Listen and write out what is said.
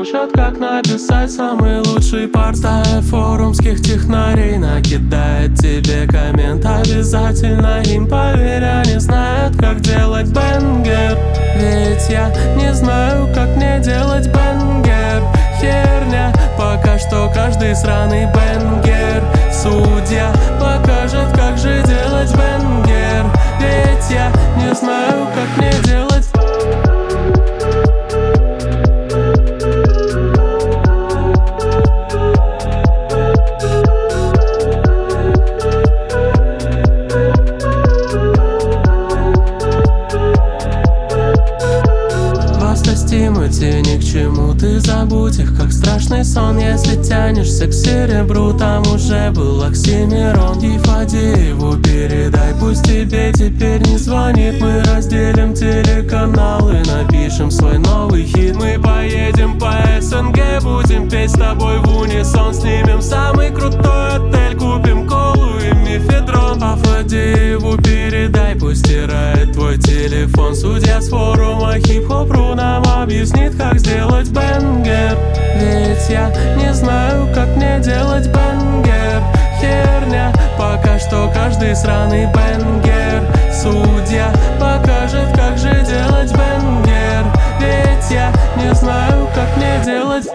учат, как написать самый лучший парт. Стая форумских технарей накидает тебе коммент. Обязательно им поверь, они знают, как делать бенгер. Ведь я не знаю, как мне делать бенгер. Херня, пока что каждый сраный бенгер. Судья покажет, как же делать бенгер. Ведь я не знаю, как мне делать. Стимути ни к чему, ты забудь их, как страшный сон. Если тянешься к серебру, там уже был Оксимирон. И Фадееву передай, пусть тебе теперь не звонит. Мы разделим телеканалы, напишем свой новый хит. Мы поедем по СНГ, будем петь с тобой в унисон. Снимем самый крутой отель, купим колу и мефедрон. А Фадееву передай, пусть стирает твой телефон. Судья с форума хип-хоп.ру нам объяснит, как сделать бенгер. Ведь я не знаю, как мне делать бенгер. Херня, пока что каждый сраный бенгер. Судья покажет, как же делать бенгер. Ведь я не знаю, как мне делать.